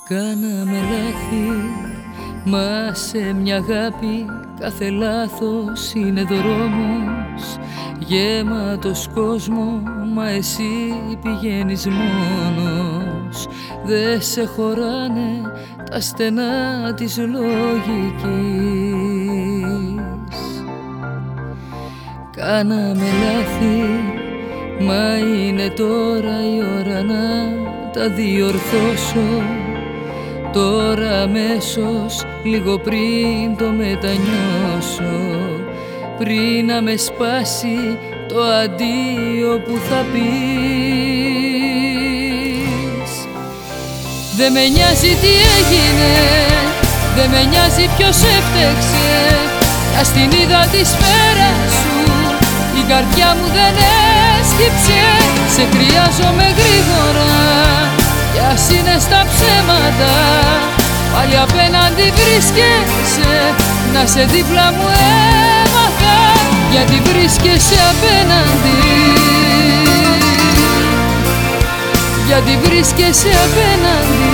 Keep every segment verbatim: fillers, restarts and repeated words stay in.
Κάναμε λάθη, μα σε μια αγάπη κάθε λάθος είναι δρόμος γέματος κόσμο, μα εσύ πηγαίνεις μόνος. Δε σε χωράνε τα στενά της λογικής. Κάναμε λάθη, μα είναι τώρα η ώρα να τα διορθώσω. Τώρα αμέσως, λίγο πριν το μετανιώσω, πριν να με σπάσει το αντίο που θα πεις. Δε με νοιάζει τι έγινε, δε με νοιάζει ποιος έφτεξε. Ας την είδα τη σφαίρα σου, η καρδιά μου δεν έσκυψε. Σε χρειάζομαι γρήγορα, κι ας είναι στα ψέματα, πάλι απέναντι βρίσκεσαι. Να σε δίπλα μου έμαθα, γιατί βρίσκεσαι απέναντι. Γιατί βρίσκεσαι απέναντι.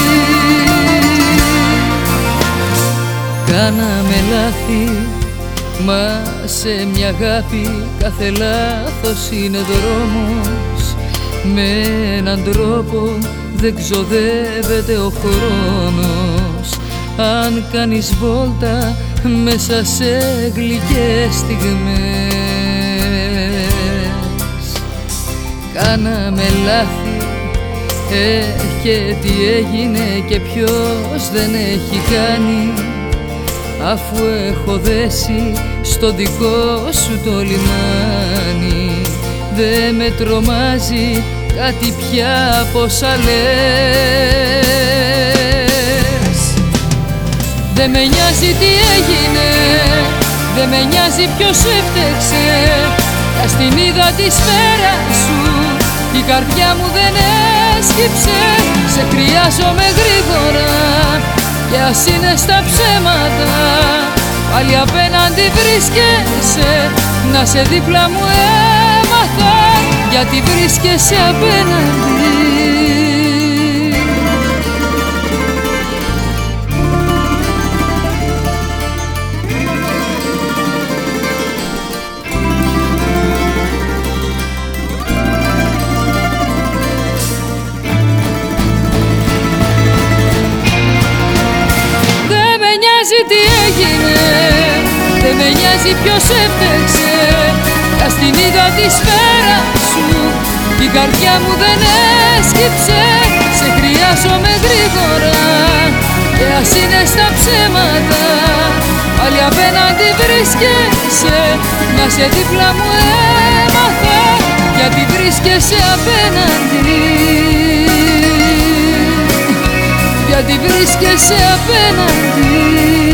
Κάναμε λάθη, μα σε μια αγάπη κάθε λάθος είναι δρόμος. Με έναν τρόπο δεν ξοδεύεται ο χρόνος, αν κάνεις βόλτα μέσα σε γλυκές στιγμές. Κάναμε λάθη, ε, και τι έγινε και ποιος δεν έχει κάνει, αφού έχω δέσει στο δικό σου το λιμάνι. Δε με τρομάζει κάτι πια από όσα λες. Δε με νοιάζει τι έγινε, δε με νοιάζει ποιος έφτεξε. Ας την είδα τη σφαίρα σου, η καρδιά μου δεν έσκυψε. Σε χρειάζομαι γρήγορα, κι ας είναι στα ψέματα, πάλι απέναντι βρίσκεσαι. Να σε δίπλα μου έμαθα, γιατί βρίσκεσαι απέναντι. Δεν με νοιάζει τι έγινε, δεν με νοιάζει ποιος έφτεξε. Ας την είδα τη σφαίρα σου, η καρδιά μου δεν έσκυψε. Σε χρειάζομαι γρήγορα, και ας είναι στα ψέματα, πάλι απέναντι βρίσκεσαι. Να σε δίπλα μου έμαθα, γιατί βρίσκεσαι απέναντι. Γιατί βρίσκεσαι απέναντι.